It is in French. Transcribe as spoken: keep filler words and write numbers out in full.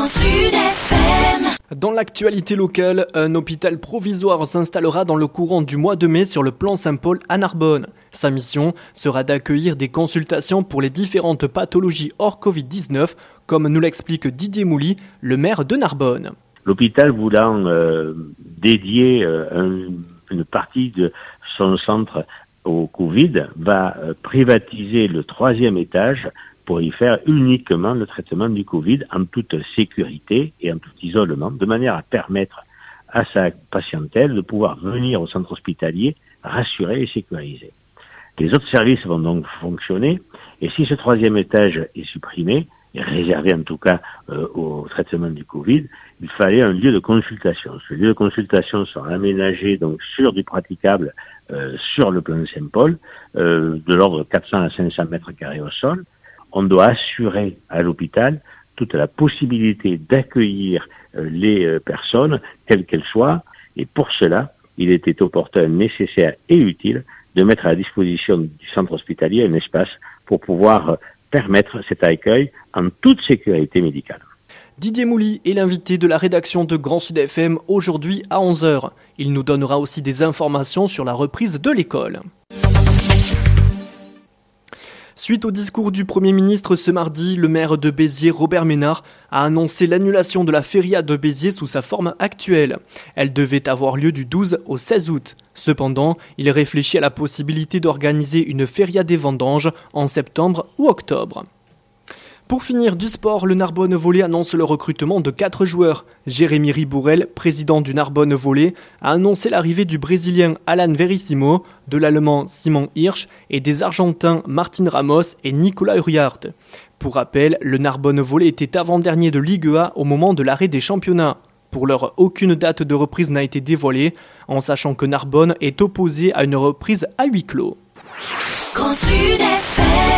Sud F M. Dans l'actualité locale, un hôpital provisoire s'installera dans le courant du mois de mai sur le plan Saint-Paul à Narbonne. Sa mission sera d'accueillir des consultations pour les différentes pathologies hors covid dix-neuf, comme nous l'explique Didier Mouly, le maire de Narbonne. L'hôpital voulant euh, dédier euh, un, une partie de son centre au Covid va euh, privatiser le troisième étage pour y faire uniquement le traitement du Covid en toute sécurité et en tout isolement, de manière à permettre à sa patientèle de pouvoir venir au centre hospitalier rassuré et sécurisé. Les autres services vont donc fonctionner, et si ce troisième étage est supprimé, et réservé en tout cas euh, au traitement du Covid, il fallait un lieu de consultation. Ce lieu de consultation sera aménagé donc sur du praticable euh, sur le plan Saint-Paul, euh, de l'ordre de quatre cents à cinq cents mètres carrés au sol. On doit assurer à l'hôpital toute la possibilité d'accueillir euh, les euh, personnes, quelles qu'elles soient, et pour cela, il était opportun, nécessaire et utile de mettre à la disposition du centre hospitalier un espace pour pouvoir euh, permettre cet accueil en toute sécurité médicale. Didier Mouly est l'invité de la rédaction de Grand Sud F M aujourd'hui à onze heures. Il nous donnera aussi des informations sur la reprise de l'école. Suite au discours du Premier ministre ce mardi, le maire de Béziers, Robert Ménard, a annoncé l'annulation de la feria de Béziers sous sa forme actuelle. Elle devait avoir lieu du douze au seize août. Cependant, il réfléchit à la possibilité d'organiser une feria des vendanges en septembre ou octobre. Pour finir du sport, le Narbonne Volley annonce le recrutement de quatre joueurs. Jérémy Ribourel, président du Narbonne Volley, a annoncé l'arrivée du Brésilien Alan Verissimo, de l'Allemand Simon Hirsch et des Argentins Martin Ramos et Nicolas Uriart. Pour rappel, le Narbonne Volley était avant-dernier de Ligue A au moment de l'arrêt des championnats. Pour l'heure, aucune date de reprise n'a été dévoilée, en sachant que Narbonne est opposé à une reprise à huis clos. Grand Sud F M.